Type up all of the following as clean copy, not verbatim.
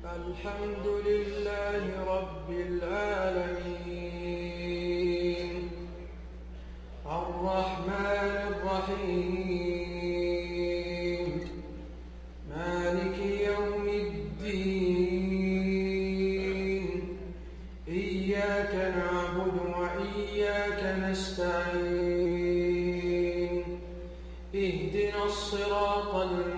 الحمد لله رب العالمين الرحمن الرحيم مالك يوم الدين إياك نعبد وإياك نستعين اهدنا الصراط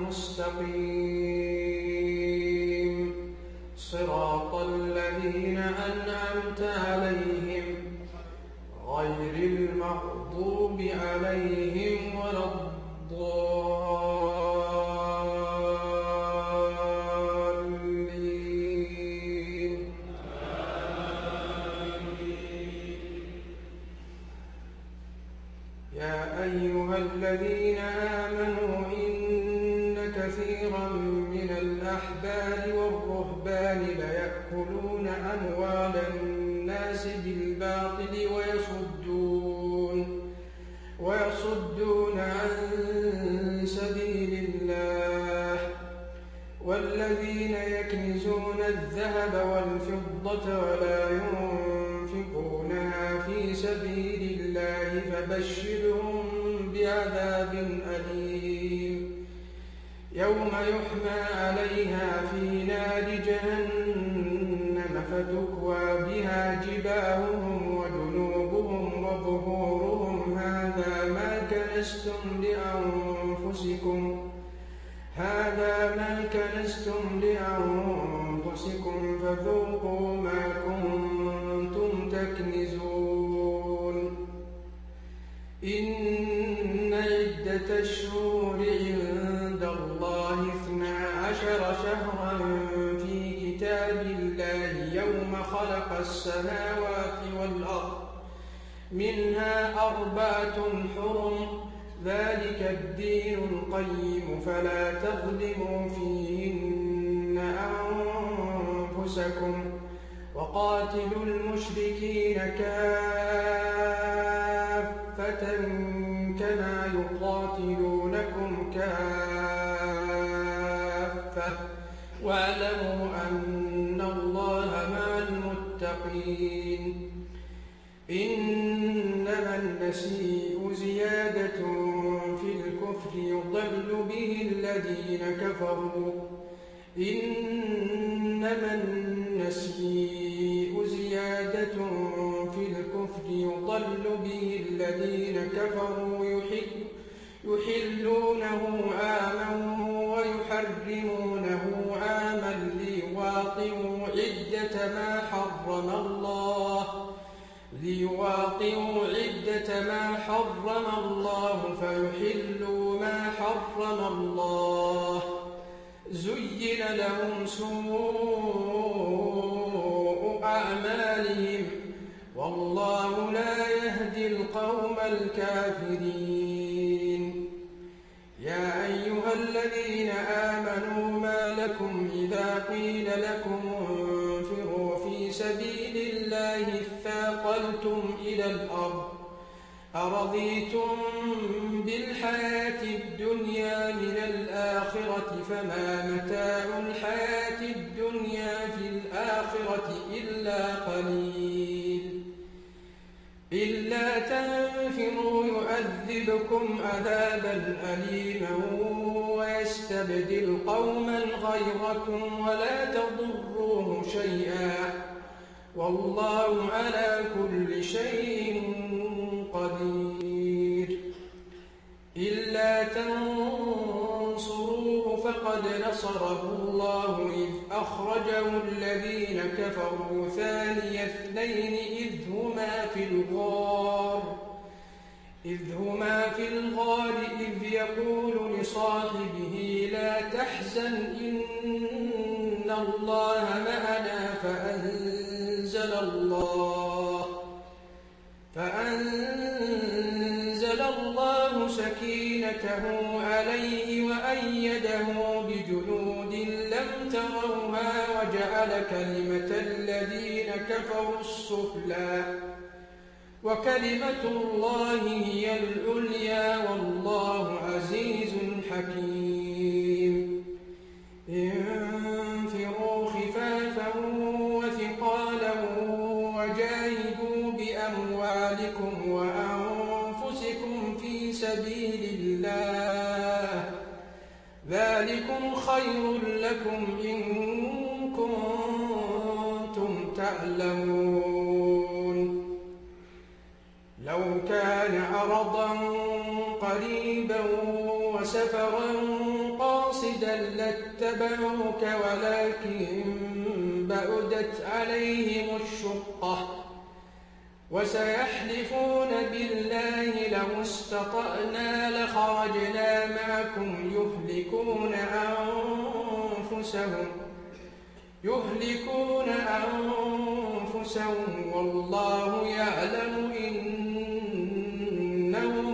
المستقيم صراط الذين أنعمت عليهم غير المغضوب عليهم ولا الضالين يا أيها الذين آمنوا إن كثيرا من الأحبار والرهبان ليأكلون أموال الناس بالباطل ويصدون عن سبيل الله والذين يكنزون الذهب والفضة ولا ينفقونها في سبيل الله فبشرهم بعذاب أليم يوم يحمى عليها في نار جهنم فتكوى بها جباههم وجنوبهم وظهورهم هذا ما كنزتم لأنفسكم فذوقوا ما كنتم تكنزون إن عدة الشهور عند الله 12 شهرا في كتاب الله يوم خلق السماوات والأرض منها 4 حرم ذلك الدين القيم فلا تظلموا فيهن أنفسكم وقاتلوا المشركين كافة كما يقاتلونكم كافة واعلموا أن الله مع المتقين إنما النسيء زيادة في الكفر يضل به الذين كفروا يحلونه عاما ويحرمونه عاما ليواطئوا عدة ما حرم الله فيحلوا ما حرم الله زين لهم سوء أعمالهم والله لا يهدي القوم الكافرين يا أيها الذين آمنوا ما لكم إذا قيل لكم انفروا في سبيل الله اثاقلتم إلى الأرض أرضيتم بالحياة الدنيا من الآخرة فما متاع الحياة الدنيا في الآخرة إلا قليل إلا تنفروا يعذبكم عذابا أليما ويستبدل قوما غيركم ولا تضروه شيئا والله على كل شيء قدير إلا تنصروه فقد نصره الله إذ أخرجه الذين كفروا ثاني اثنين إذ هما في الغار إذ يقول لصاحبه لا تحزن إن الله معنا فأنزل الله سكينته عليه وأيده بجنود لم تروها وجعل كلمة الذين كفروا السفلى وكلمة الله هي العليا والله عزيز حكيم انفروا خفافا يعلمون. لو كان عرضا قريبا وسفرا قاصدا لاتبعوك ولكن بعدت عليهم الشقة وسيحلفون بالله لو استطعنا لخرجنا معكم يهلكون أنفسهم والله يعلم إنهم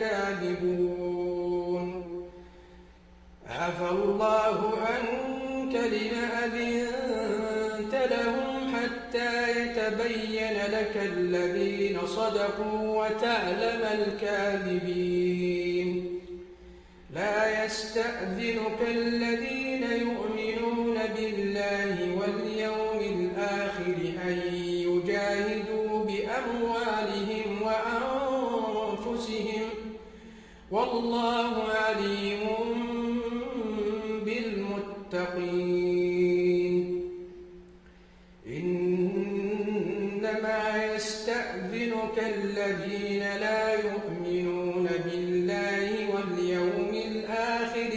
لكاذبون. عفى الله عنك لما أذنت لهم حتى يتبين لك الذين صدقوا وتعلم الكاذبين. لا يستأذنك الذين يؤمنون بالله واليوم الآخر أن يجاهدوا بأموالهم وأنفسهم والله عليم بالمتقين. إنما يستأذنك الذين لا يؤمنون بالله واليوم الآخر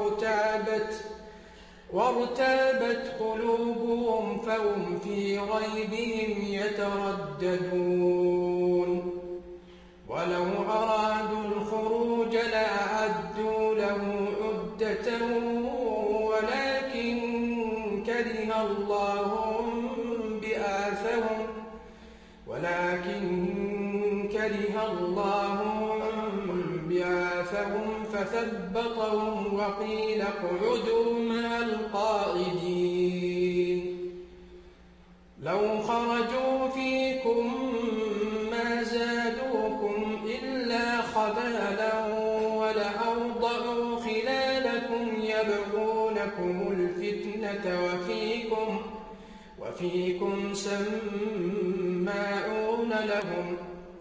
وارتابت قلوبهم فهم في ريبهم يترددون. ولو أرادوا الخروج لأعدوا له عدة ولكن كره الله بعاثهم فثبطهم وقيل اقعدوا مع القاعدين. لو خرجوا فيكم ما زادوكم إلا خبالا ولأوضعوا خلالكم يبغونكم الفتنة وفيكم سماعون لهم.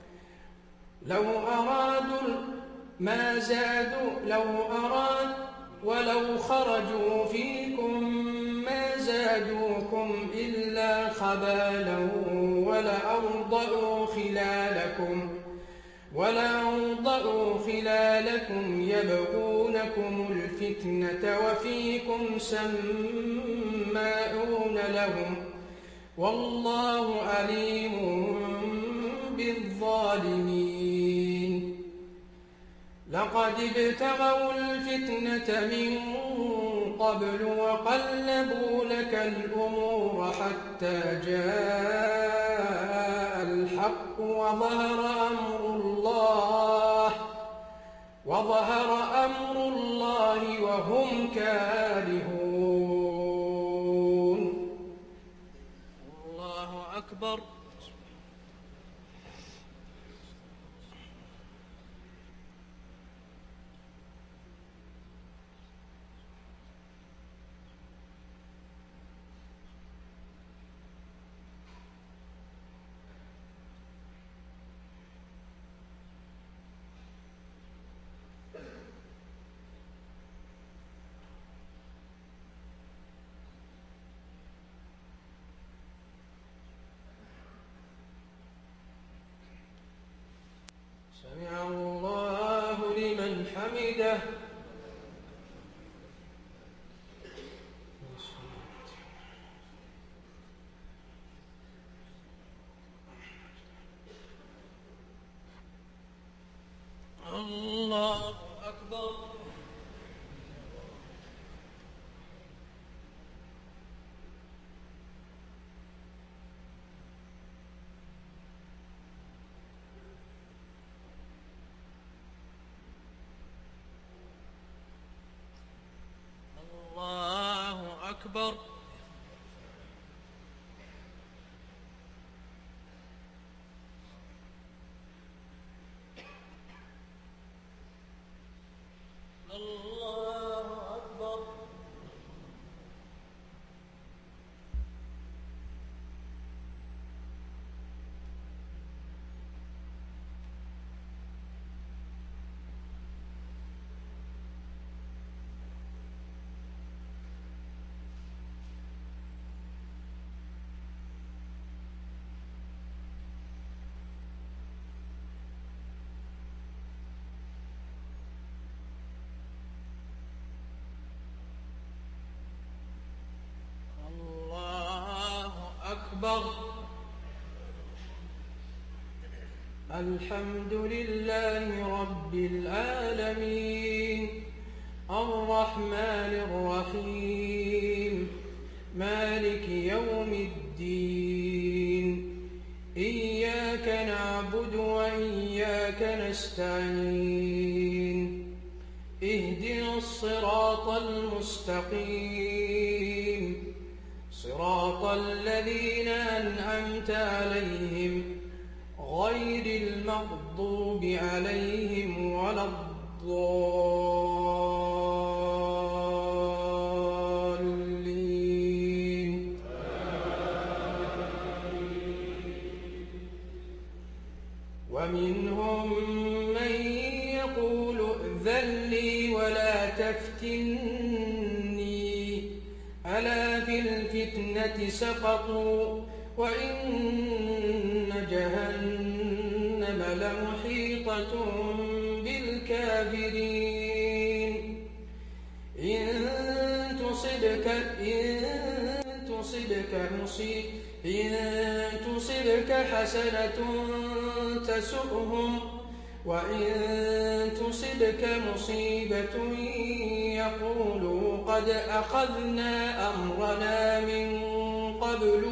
ولو خرجوا فيكم ما زادوكم إلا خبالا ولأوضعوا خلالكم يبغونكم الفتنة وفيكم سماعون لهم والله عليم بالظالمين. لقد ابتغوا الفتنة من قبل وقلبوا لك الأمور حتى جاء الحق وظهر أمر الله وهم كارهون. الله أكبر. سمع الله لمن حمده. الله أكبر. الله أكبر. الله أكبر. أكبر. الحمد لله رب العالمين الرحمن الرحيم مالك يوم الدين إياك نعبد وإياك نستعين اهدنا الصراط المستقيم صراط الذين أنعمت عليهم غير المغضوب عليهم ولا الضالين. ومنهم من يقول ائذن لي ولا تفتني ألا في الفتنة سقطوا وإن جهنم لمحيطة بالكافرين. إن تصبك حسنة تسؤهم وإن تصبك مصيبة يقولوا قد أخذنا أمرنا من قبل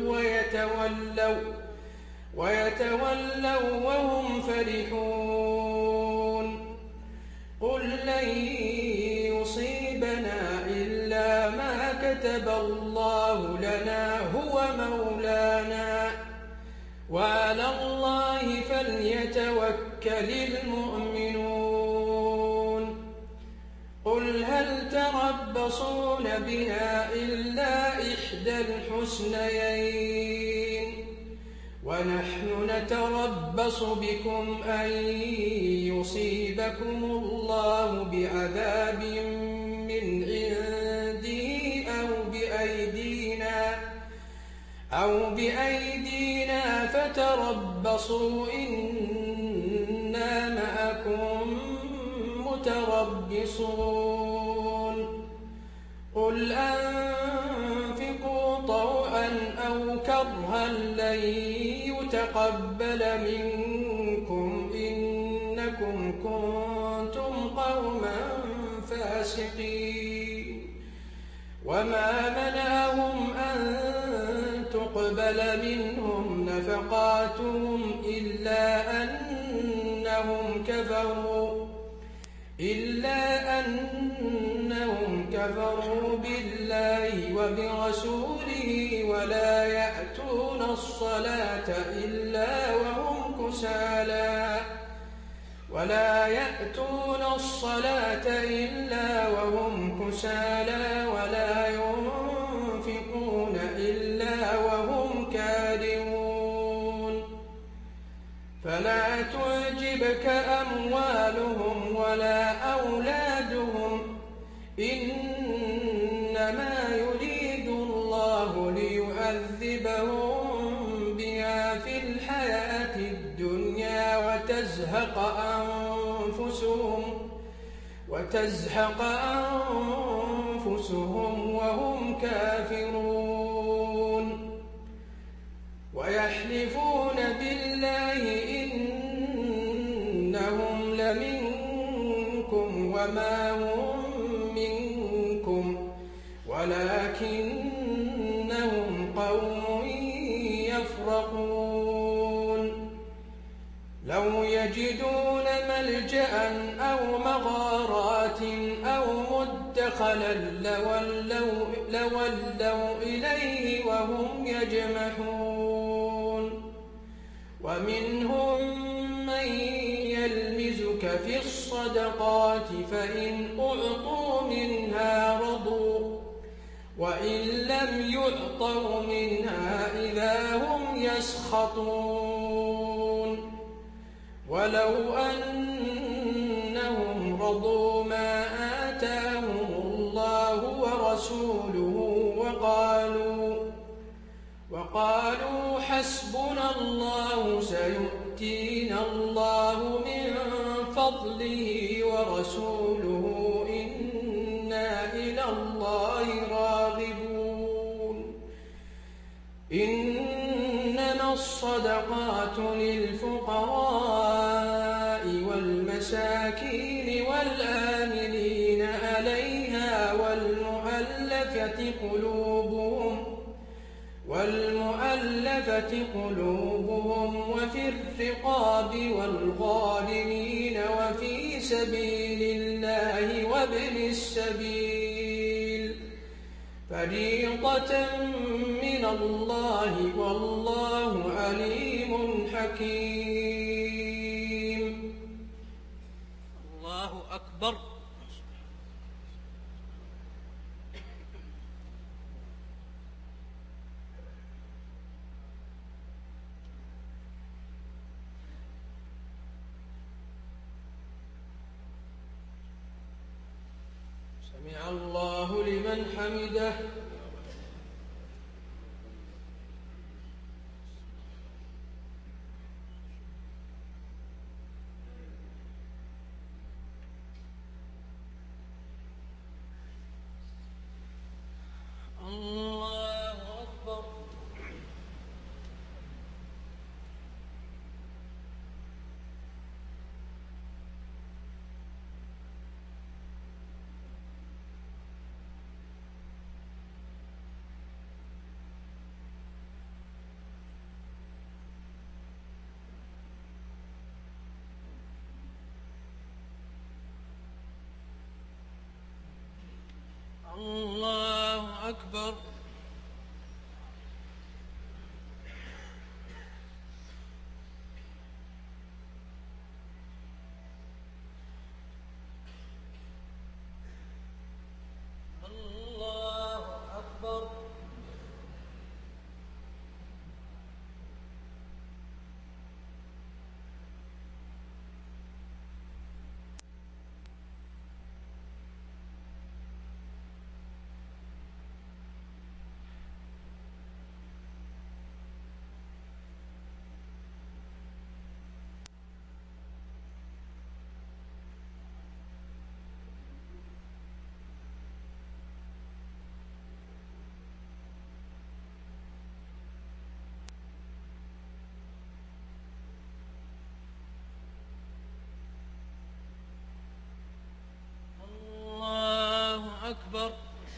ويتولوا وهم فرحون. قل لن يصيبنا إلا ما كتب الله لنا هو مولانا وعلى الله فليتوكل المؤمنون. قل هل تربصون بنا إلا إحدى الحسنيين ونحن نتربص بكم أن يصيبكم الله بعذاب من عنده أو بأيدينا فتربصوا إنا معكم متربصون. قل أنفقوا طوعا أو كرها لن يتقبل منكم إنكم كنتم قوما فاسقين. وما منعهم أن تقبل منهم نفقاتهم إلا أنهم كفروا بالله وبرسوله ولا يأتون الصلاة إلا وهم كسالى ولا ينفقون إلا وهم كارهون. فلا تعجبك أموالهم ولا أولادهم إنما يريد الله ليعذبهم بها في الحياة الدنيا وتزهق أنفسهم وهم كافرون. ويحلفون بالله إنهم لمنكم وما هم منكم ولكنهم قوم يفرقون. لو يجدون ملجأ أو مغارات أو مدخلا لولوا إليه وهم يجمحون. ومنهم من يلمزك في الصدقات فإن أعطوا منها رضوا وإن لم يعطوا منها إذا هم يسخطون. ولو أنهم رضوا ما آتاهم الله ورسوله وقالوا حسبنا الله سيؤتينا الله من فضله ورسوله إنا إلى الله راغبون. إنما الصدقات للفقراء والمساكين والآمنين عليها والمؤلفة قلوبهم وفي الرقاب والغارمين وفي سبيل الله وابن السبيل فريضة من الله والله عليم حكيم. الله أكبر. سمع الله لمن حمده. الله أكبر. الله أكبر. الله أكبر. الله أكبر.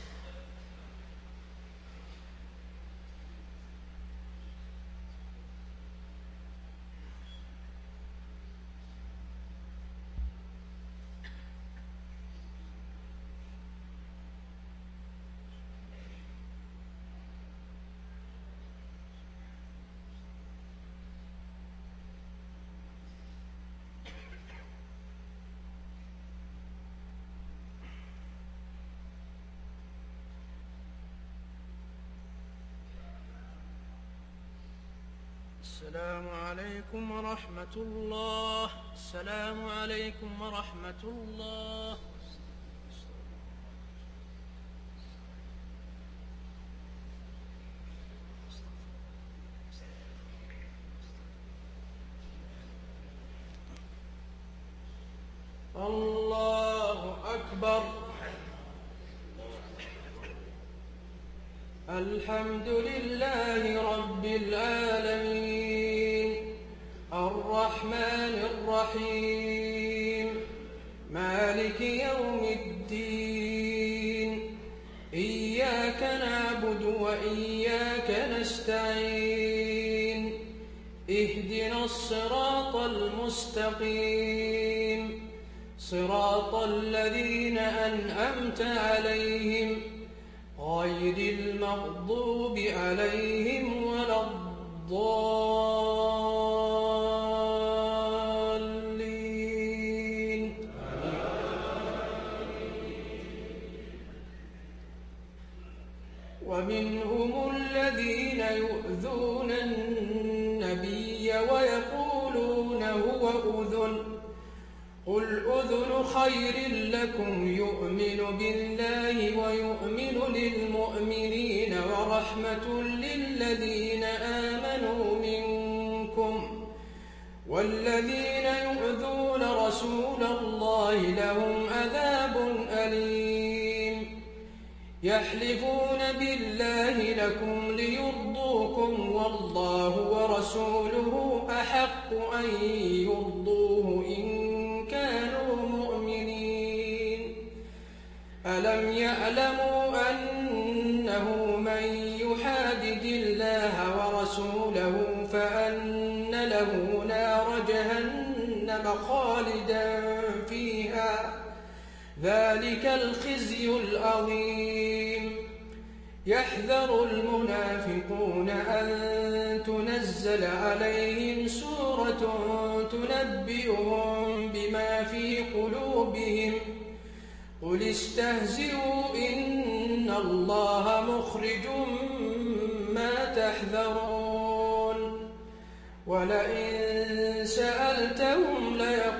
السلام عليكم ورحمة الله. السلام عليكم ورحمة الله. الله أكبر. الحمد لله رب العالمين الرحمن الرحيم مالك يوم الدين إياك نعبد وإياك نستعين اهدنا الصراط المستقيم صراط الذين أنعمت عليهم غير المغضوب عليهم ولا الضالين. ومنهم الذين يؤذون النبي ويقولون هو أذن قل أذن خير لكم يؤمن بالله ويؤمن للمؤمنين ورحمة للذين آمنوا منكم والذين يؤذون رسول الله لهم عذاب أليم يحلفون بالله لكم ليرضوكم يرضوكم والله ورسوله أحق أن يرضوه إن كانوا مؤمنين. ألم يعلموا أنه من يحادد الله ورسوله فأن له نار جهنم خالدا فيها ذلك الخزي العظيم. يحذر المنافقون أن تنزل عليهم سورة تنبئهم بما في قلوبهم قل استهزئوا إن الله مخرج ما تحذرون. ولئن سألتهم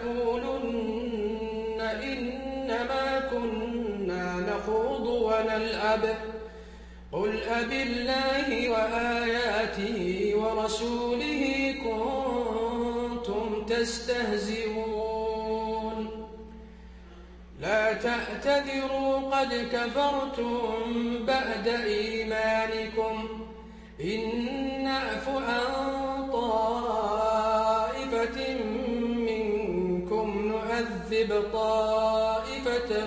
ليقولن إنما كنا نخوض ونلعب قل أبالله وآياته ورسوله كنتم تستهزئون. لا تعتذروا قد كفرتم بعد إيمانكم إن نعف عن طائفة منكم نعذب طائفة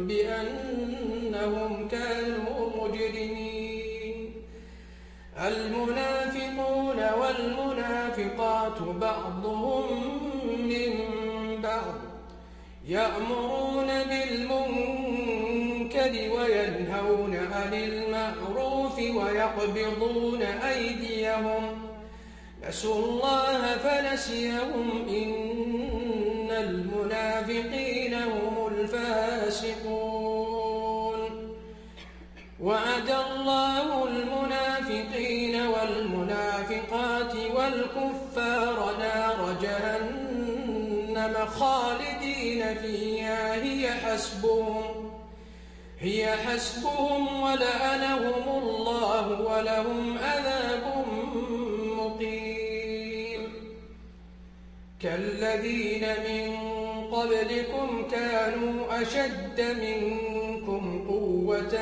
بأنهم كانوا مجرمين. المنافقون والمنافقات بعضهم من بعض يأمرون بالمنكر وينهون عن المعروف ويقبضون أيديهم نسوا الله فنسيهم إن المنافقين هم الفاسقون. وعد الله المنافقين والمنافقات والكفار نار جهنم خالدين فيها هي حسبهم ولعنهم الله ولهم عذاب مقيم. كالذين من قبلكم كانوا أشد منكم قوة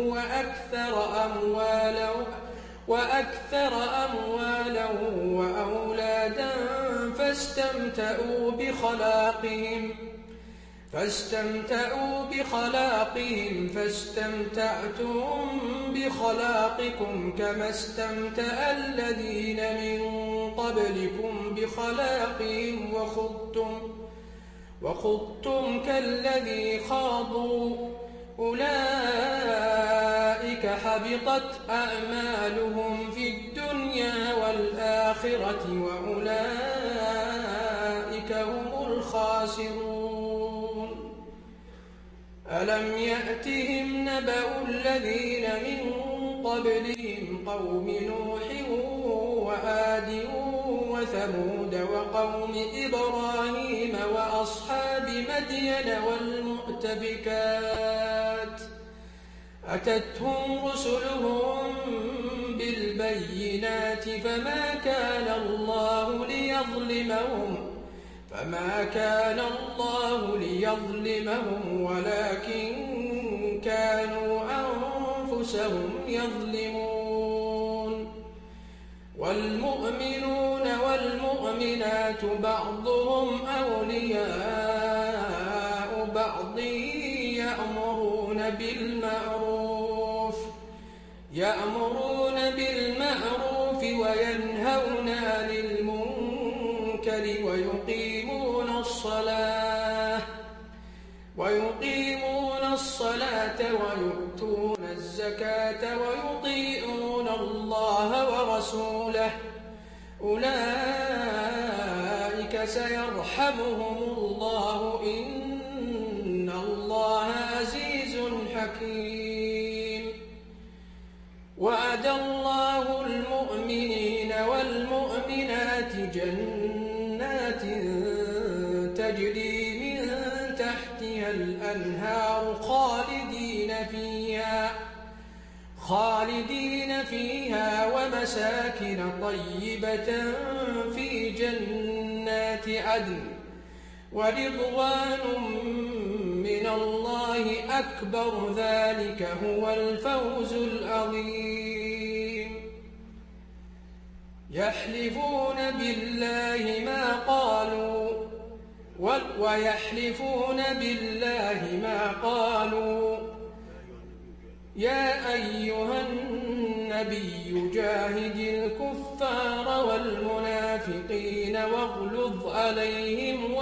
وأكثر أموالا وأولادا فاستمتعوا بخلاقهم فاستمتعتم بخلاقكم كما استمتع الذين من قبلكم بخلاقهم وخضتم كالذي خاضوا أولئك حبطت أعمالهم في الدنيا والآخرة وأولئك هم الخاسرون. ألم يأتهم نبأ الذين من قبلهم قوم نوح وعاد وثمود وقوم إبراهيم وأصحاب مدين والمؤتفكات أتتهم رسلهم بالبينات فما كان الله ليظلمهم ولكن كانوا أنفسهم يظلمون. والمؤمنون والمؤمنات بعضهم أولياء بعض يأمرون بالمعروف وينهون عن المنكر ويقيمون الصلاة ويؤتون الزكاة ويطيعون الله ورسوله أولئك سيرحمهم الله إن الله عزيز حكيم. وعد الله المؤمنين والمؤمنات جنات تجري من تحتها الأنهار خالدين فيها ومساكن طيبة في جنات عدن ورضوان من الله أكبر ذلك هو الفوز العظيم. يحلفون بالله ما قالوا ويحلفون بالله ما قالوا يا أيها النبي جاهد الكفار والمنافقين واغلظ عليهم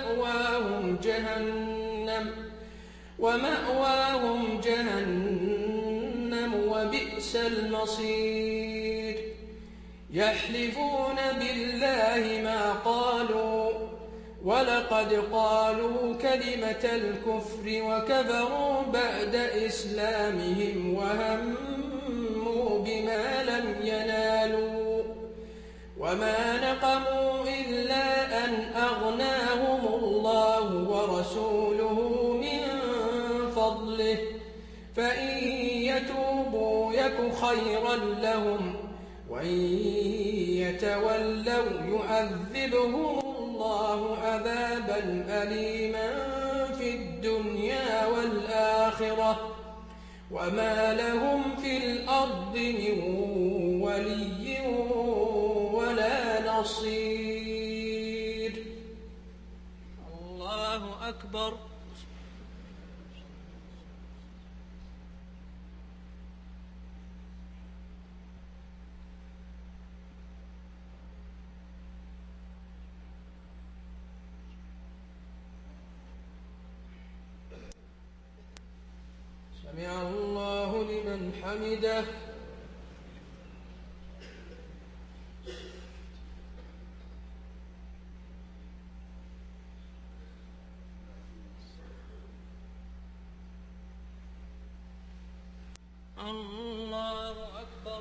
ومأواهم جهنم وبئس المصير يحلفون بالله ما قالوا ولقد قالوا كلمة الكفر وكفروا بعد إسلامهم وهموا بما لم ينالوا وما نقموا إلا أن أغناهم الله ورسوله من فضله فإن يتوبوا يك خيرا لهم وإن يتولوا يعذبهم الله عذابا أليما في الدنيا والآخرة وما لهم في الأرض من ولي ولا نصير. الله أكبر. سمع الله لمن حمده. الله أكبر.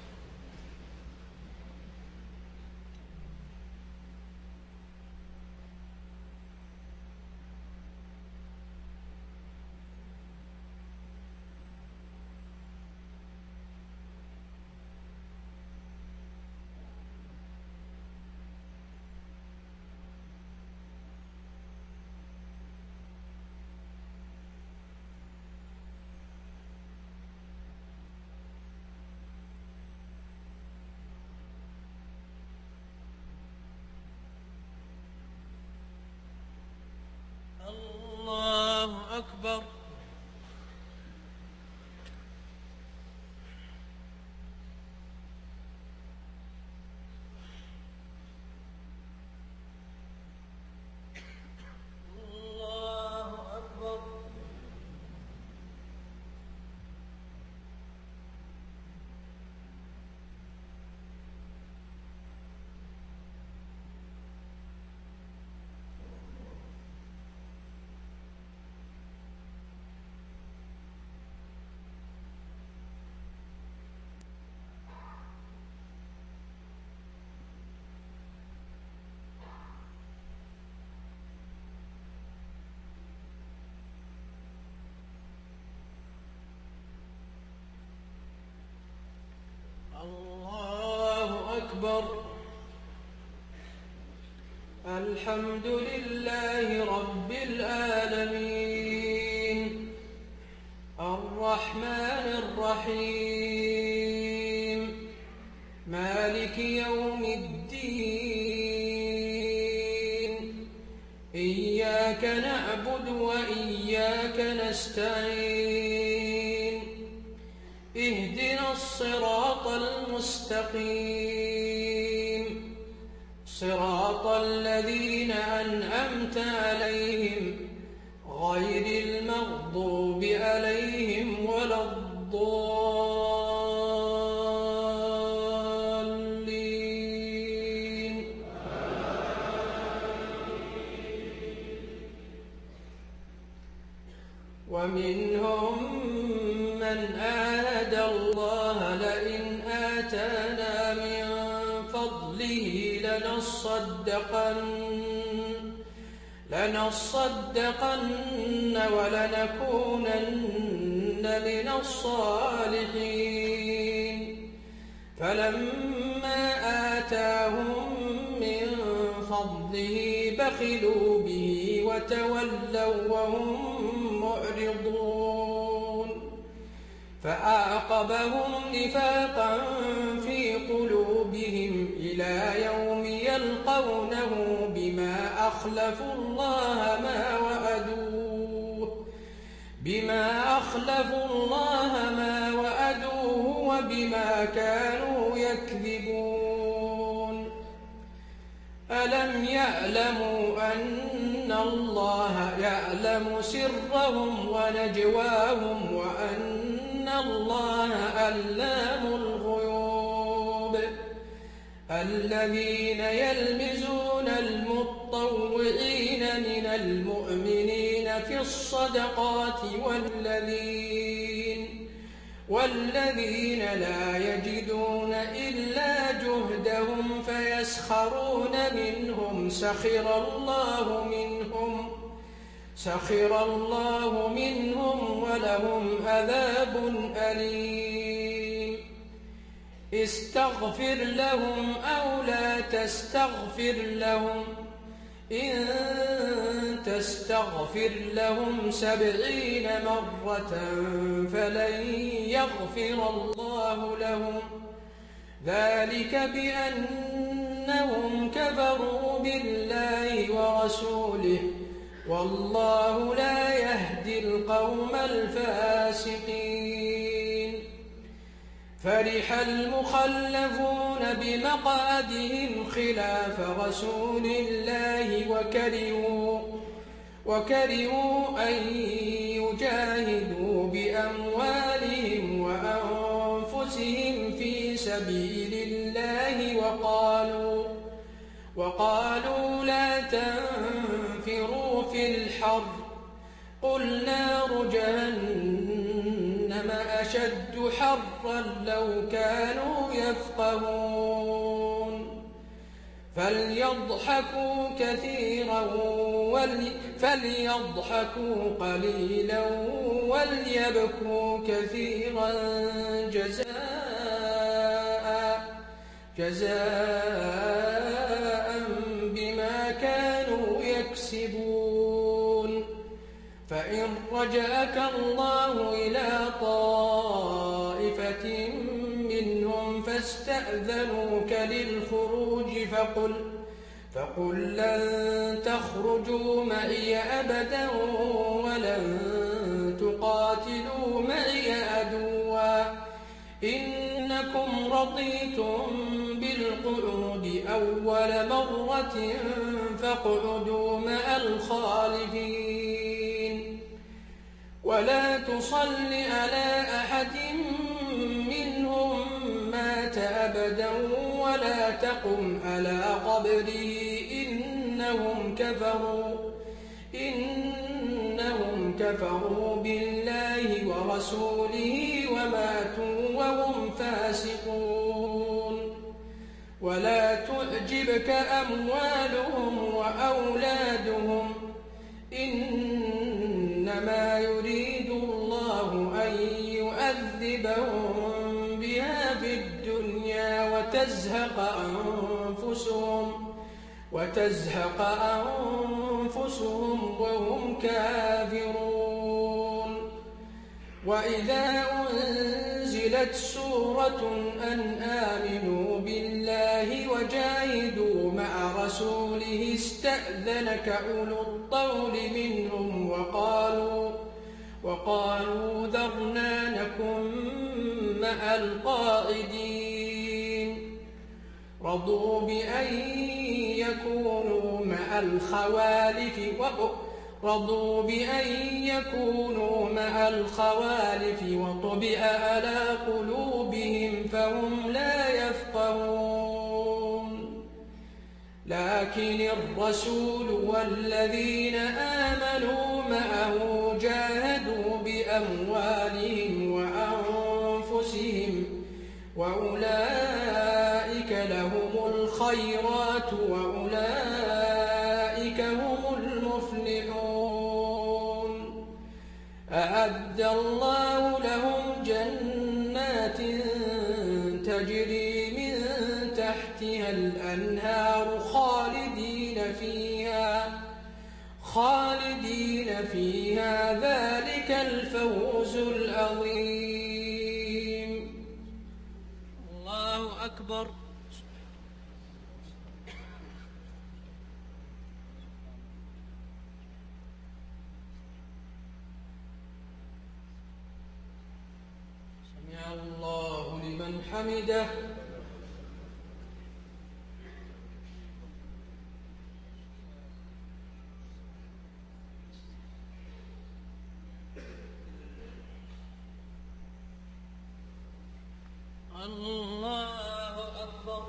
الله أكبر. الله أكبر. الله أكبر. الحمد لله رب العالمين الرحمن الرحيم مالك يوم الدين إياك نعبد وإياك نستعين اهدنا الصراط المستقيم صراط الذين أنعمت عليهم غير المغضوب عليهم ولا الضالين. ومنهم من عاهد الله لئن آتانا من فضله لنصدقن ولنكونن من الصالحين فلما آتاهم من فضله بخلوا به وتولوا وهم معرضون فأعقبهم نفاقا في قلوبهم أخلفوا الله ما وعدوه وبما كانوا يكذبون. ألم يعلموا أن الله يعلم سرهم ونجواهم وأن الله علام الغيوب. الذين يلمزون المطوعين من المؤمنين في الصدقات والذين لا يجدون إلا جهدهم فيسخرون منهم سخر الله منهم ولهم عذاب أليم. استغفر لهم أو لا تستغفر لهم إن تستغفر لهم 70 مرة فلن يغفر الله لهم، ذلك بأنهم كفروا بالله ورسوله والله لا يهدي القوم الفاسقين. فرح المخلفون بمقعدهم خلاف رسول الله وكرهوا أن يجاهدوا بأموالهم وأنفسهم في سبيل الله وقالوا لا تنفروا في الحر قل نار جهنم أشد حرا لو كانوا يفقهون. فليضحكوا قليلا وليبكوا كثيرا جزاء بما كانوا يكسبون. فإن رجعك الله إلى طائفة منهم فاستأذنوك للخروج فقل لن تخرجوا معي أبدا ولن تقاتلوا معي عدوا إنكم رضيتم بالقعود أول مرة فاقعدوا مع الخالفين. ولا تصل على أحد منهم مات أبدا ولا تقم على قبره إنهم كفروا بالله ورسوله وماتوا وهم فاسقون. ولا تعجبك أموالهم وأولادهم إنما يريد الله أن يؤذبهم بها في الدنيا وتزهق أنفسهم وهم كافرون. وإذا أنزلت سورة أن آمنوا بالله وجاهدوا مع رسوله استأذنك أولو الطول منهم وقالوا ذرنا نكن مع القاعدين. رضوا بأن يكونوا مع الخوالف وطبع على قلوبهم فهم لا يفقهون. لكن الرسول والذين آمنوا معه جاهدوا بأموالهم وأنفسهم وأولئك لهم الخيرات وأولئك هم المفلحون. أعد الله لهم جنات تجري من تحتها الأنهار خالدين فيها ذلك الفوز العظيم. الله أكبر. حمده. الله أكبر.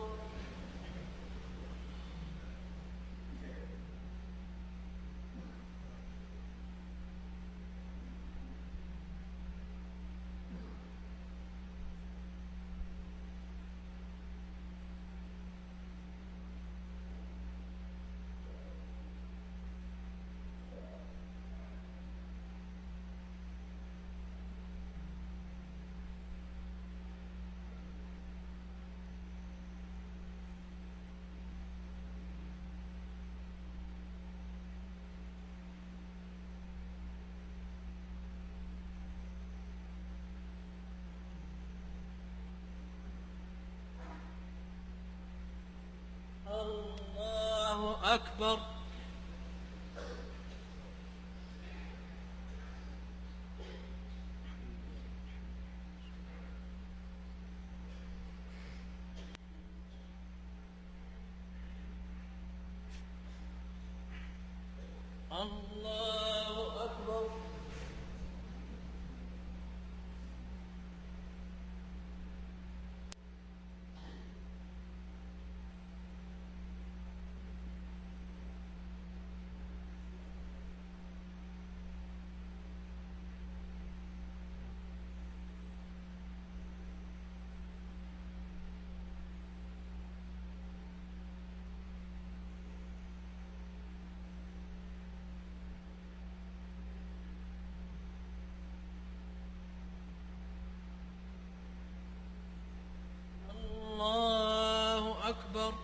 الله أكبر. الله أكبر. الله أكبر.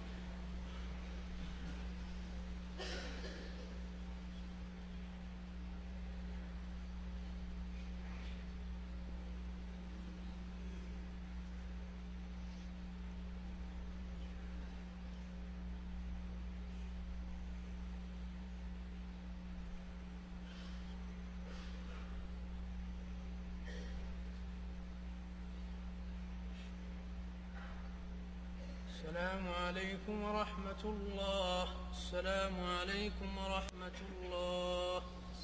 السلام عليكم ورحمة الله. السلام عليكم ورحمة الله.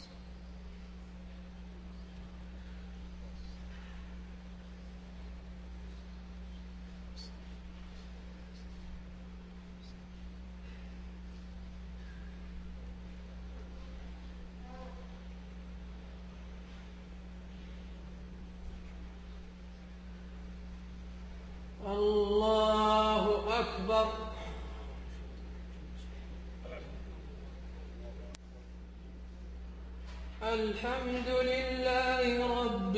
الله أكبر. الحمد لله رب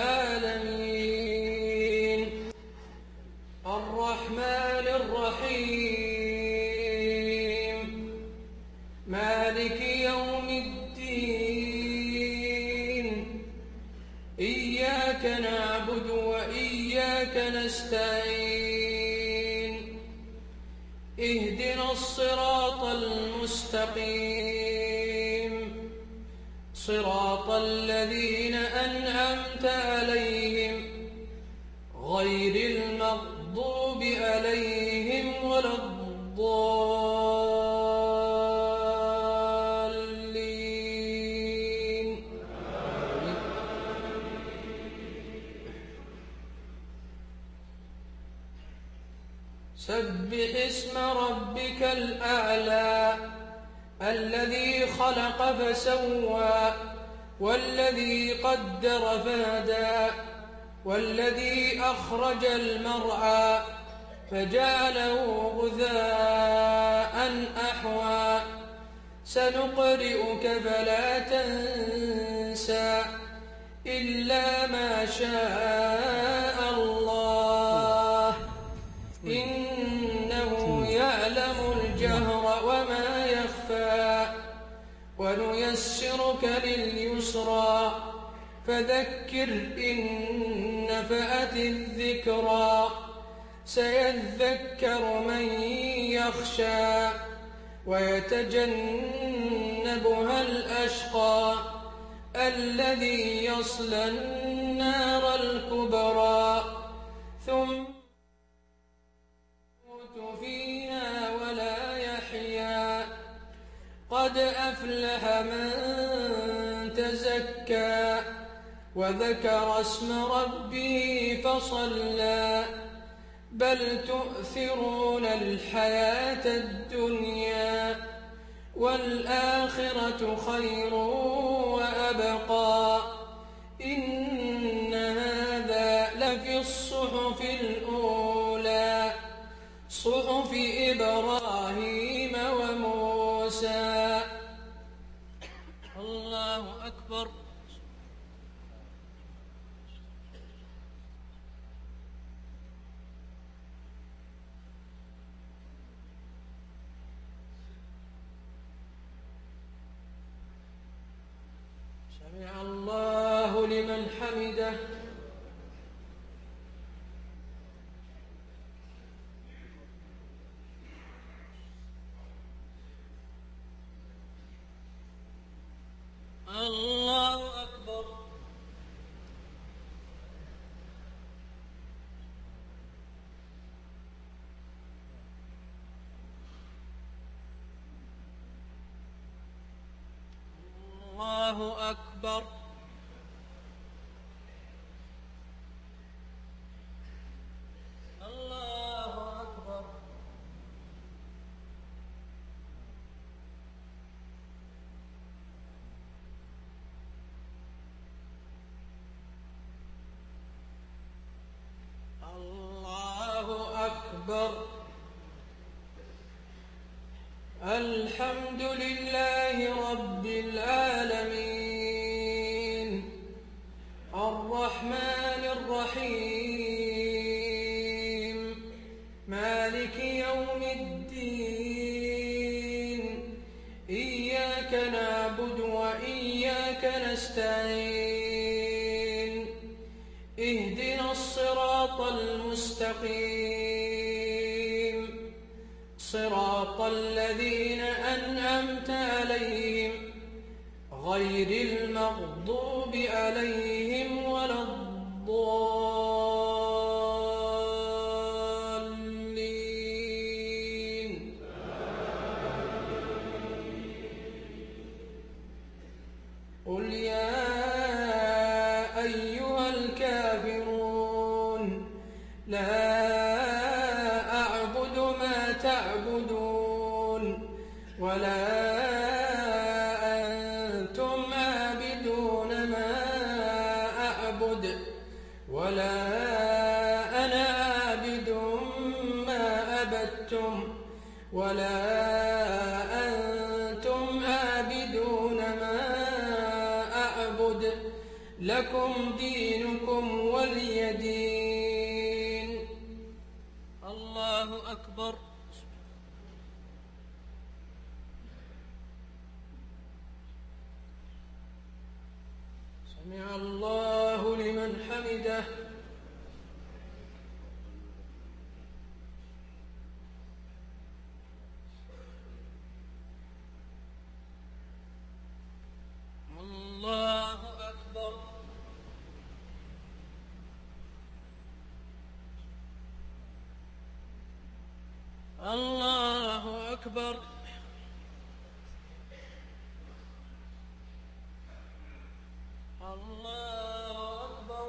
العالمين الرحمن الرحيم مالك يوم الدين إياك نعبد وإياك نستعين اهدنا الصراط المستقيم صراط الذين أنعمت عليهم غير المغضوب عليهم ولا الضالين. سبح اسم ربك الأعلى الذي خلق فسوى والذي قدر فهدى والذي أخرج المرعى فجعله غثاء أحوى سنقرئك فلا تنسى إلا ما شاء الله إنه يعلم الجهر وما يخفى ونيسرك لليسرى فذكر إن نفعت الذكرى سيذكر من يخشى ويتجنبها الأشقى الذي يصلى النار الكبرى ثم يموت فيها ولا يحيا قد أفلح من تزكى وذكر اسم ربه فصلى بل تؤثرون الحياة الدنيا والآخرة خير وأبقى إن هذا لفي الصحف الأولى صحف إبراهيم وموسى. الله أكبر. سمع الله لمن حمده. الله أكبر. الله أكبر. الله أكبر. الله أكبر. الحمد لله رب العالمين الرحمن الرحيم مالك يوم الدين إياك نعبد وإياك نستعين اهدنا الصراط المستقيم صراط الذين أنعمت عليهم غير المغضوب عليهم ولا الضالين. قل يا أيها الكافرون لا أعبد ما تعبدون ولا أنتم عابدون ما أعبد ولا أنا عابد ما عبدتم ولا أنتم عابدون ما أعبد لكم دينكم ولي دين. الله أكبر. سمع الله لمن حمده. الله أكبر. الله أكبر. الله أكبر.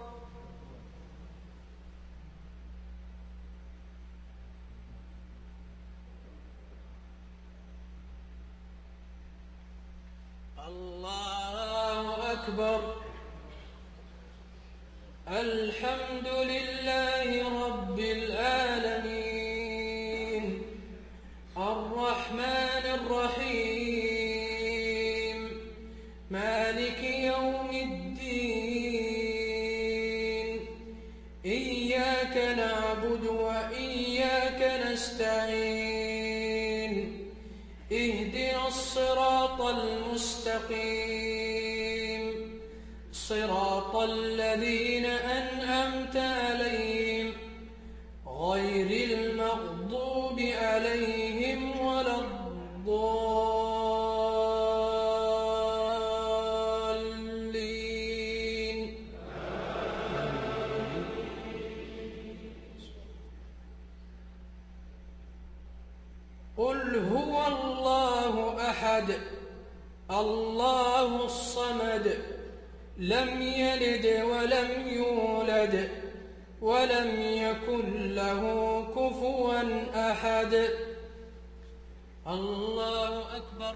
الله أكبر. الحمد لله رب العالمين الرحمن الرحيم مالك يوم الدين إياك نعبد وإياك نستعين اهدنا الصراط المستقيم صراط الذين أنعمت عليهم غير المغضوب عليهم ولا الضالين. قل هو الله أحد الله الصمد لم يلد ولم يولد ولم يكن له كفوا أحد. الله أكبر.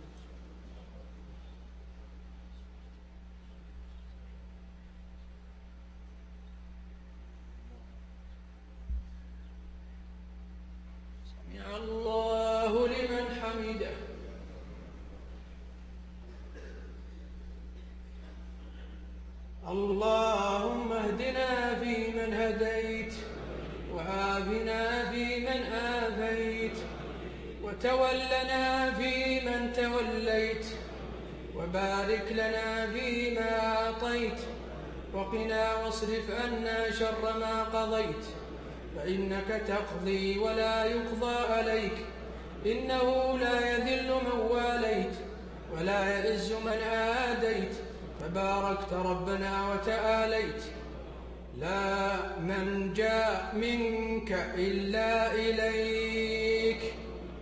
سمع الله لمن حمده. اللهم اهدنا فيمن هديت وعافنا فيمن عافيت وتولنا فيمن توليت وبارك لنا فيما أعطيت وقنا واصرف عنا شر ما قضيت فإنك تقضي ولا يقضى عليك إنه لا يذل من واليت ولا يعز من عاديت تباركت ربنا وتعاليت لا منجا منك إلا إليك.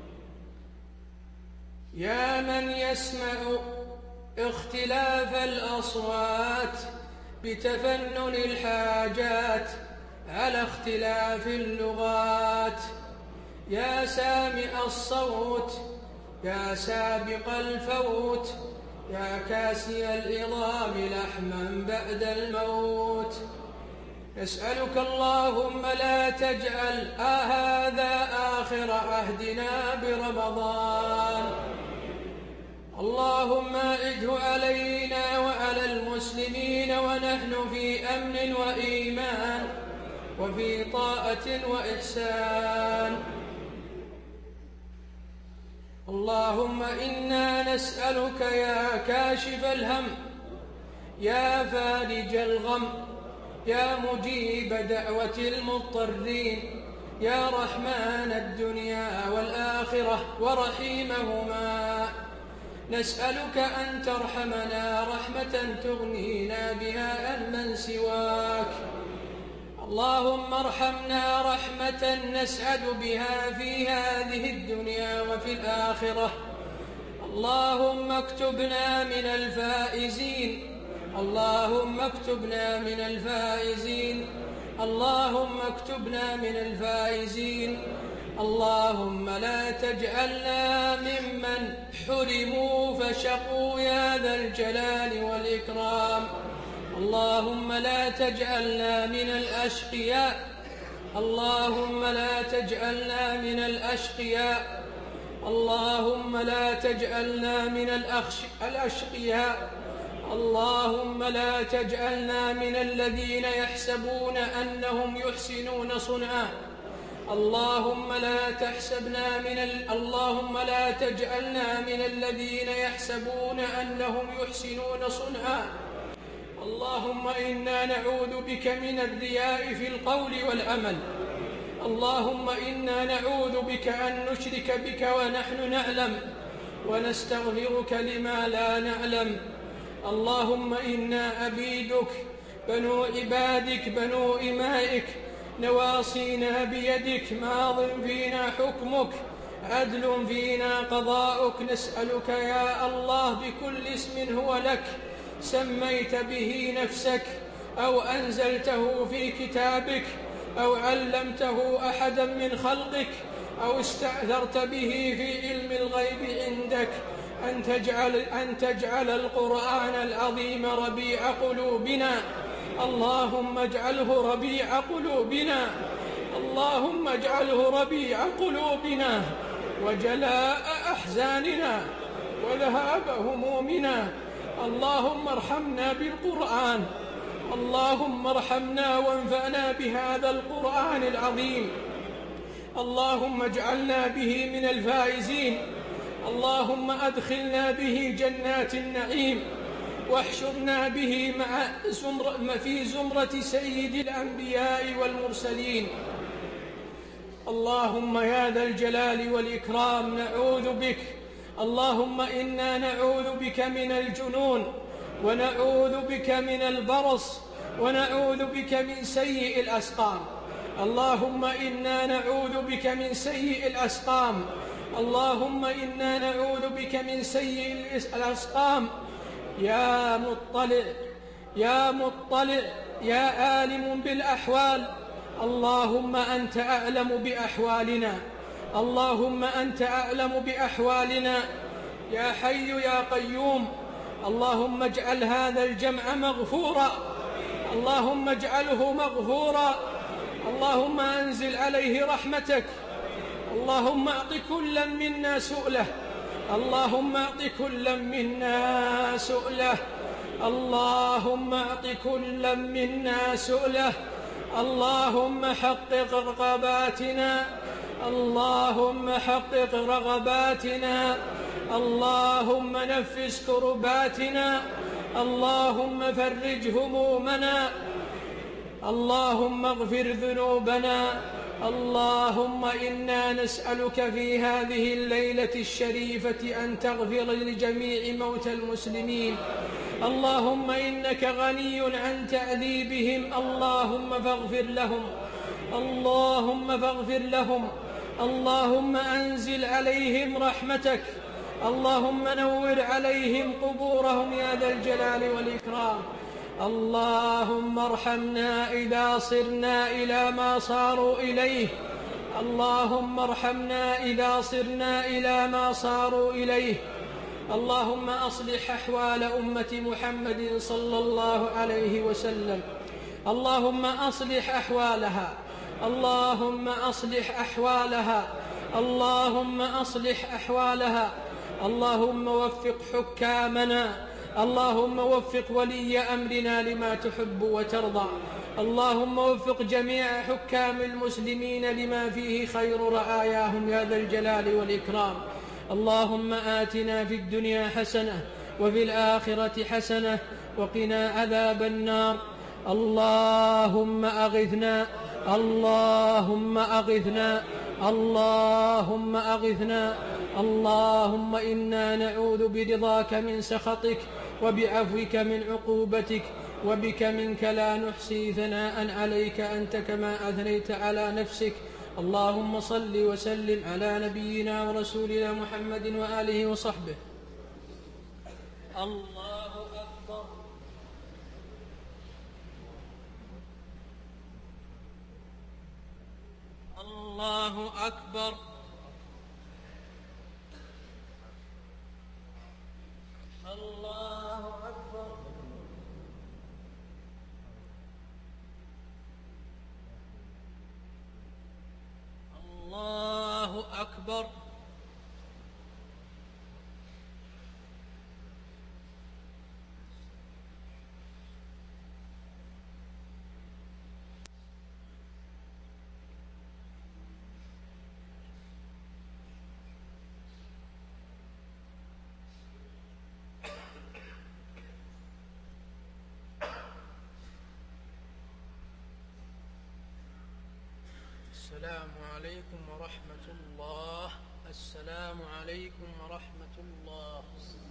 يا من يسمع اختلاف الأصوات بتفنن الحاجات على اختلاف اللغات، يا سامع الصوت يا سابق الفوت يا كاسي العظام لحما بعد الموت، نسألك اللهم لا تجعل هذا آخر عهدنا برمضان، اللهم أعده علينا وعلى المسلمين ونحن في أمن وإيمان وفي طاعة وإحسان. اللهم إنا نسألك يا كاشف الهم يا فارج الغم يا مجيب دعوة المضطرين يا رحمن الدنيا والآخرة ورحيمهما، نسألك أن ترحمنا رحمة تغنينا بها عن من سواك، اللهم ارحمنا رحمة نسعد بها في هذه الدنيا وفي الآخرة، اللهم اكتبنا من الفائزين، اللهم اكتبنا من الفائزين، اللهم اكتبنا من الفائزين، اللهم لا تجعلنا ممن حرموا فشقوا يا ذا الجلال والإكرام، اللهم لا تجعلنا من الأشقياء، اللهم لا تجعلنا من الأشقياء، اللهم لا تجعلنا من الأشقياء، اللهم لا تجعلنا من الذين يحسبون أنهم يحسنون صنعا، اللهم لا تجعلنا من الذين يحسبون أنهم يحسنون صنعا، اللهم إنا نعوذ بك من الرياء في القول والعمل، اللهم إنا نعوذ بك أن نشرك بك ونحن نعلم ونستغفرك لما لا نعلم، اللهم إنا عبيدك بنو عبادك بنو إمائك نواصينا بيدك ماض فينا حكمك عدل فينا قضاؤك، نسألك يا الله بكل اسم هو لك سميت به نفسك أو أنزلته في كتابك أو علمته أحدا من خلقك أو استأثرت به في علم الغيب عندك أن تجعل القرآن العظيم ربيع قلوبنا، اللهم اجعله ربيع قلوبنا، اللهم اجعله ربيع قلوبنا وجلاء أحزاننا وذهاب همومنا، اللهم ارحمنا بالقرآن، اللهم ارحمنا وانفعنا بهذا القرآن العظيم، اللهم اجعلنا به من الفائزين، اللهم أدخلنا به جنات النعيم واحشرنا به في زمرة سيد الأنبياء والمرسلين، اللهم يا ذا الجلال والإكرام نعوذ بك، اللهم إنا نعوذ بك من الجنون ونعوذ بك من البرص ونعوذ بك من سيء الأسقام، اللهم إنا نعوذ بك من سيء الأسقام اللهم إنا نعوذ بك من سيء الأسقام. يا مطلع يا عالم بالأحوال، اللهم أنت أعلم بأحوالنا، اللهم أنت أعلم بأحوالنا. يا حي يا قيوم، اللهم اجعل هذا الجمع مغفورا، اللهم اجعله مغفورا، اللهم أنزل عليه رحمتك. اللهم أعط كلا منا سؤله، اللهم أعط كلا منا سؤله، اللهم أعط كلا منا سؤله. اللهم حقق رغباتنا، اللهم حقق رغباتنا، اللهم نفس كرباتنا، اللهم فرج همومنا، اللهم اغفر ذنوبنا. اللهم إنا نسألك في هذه الليلة الشريفة أن تغفر لجميع موتى المسلمين. اللهم إنك غني عن تعذيبهم، اللهم فاغفر لهم، اللهم فاغفر لهم. اللهم أنزل عليهم رحمتك، اللهم نور عليهم قبورهم يا ذا الجلال والإكرام. اللهم ارحمنا إذا صرنا إلى ما صاروا إليه، اللهم ارحمنا إذا صرنا إلى ما صاروا إليه. اللهم أصلح أحوال أمة محمد صلى الله عليه وسلم، اللهم أصلح أحوالها، اللهم أصلح أحوالها، اللهم أصلح أحوالها. اللهم وفق حكامنا، اللهم وفق ولي أمرنا لما تحب وترضى، اللهم وفق جميع حكام المسلمين لما فيه خير رعاياهم يا ذا الجلال والإكرام. اللهم آتنا في الدنيا حسنة وفي الآخرة حسنة وقنا عذاب النار. اللهم أغثنا، اللهم أغثنا، اللهم أغثنا. اللهم إنا نعوذ برضاك من سخطك وبعفوك من عقوبتك، وبك منك لا نحصي ثناء عليك أنت كما أثنيت على نفسك. اللهم صل وسلم على نبينا ورسولنا محمد وآله وصحبه. الله أكبر. الله أكبر. الله أكبر. الله أكبر. السلام عليكم ورحمة الله. السلام عليكم ورحمة الله.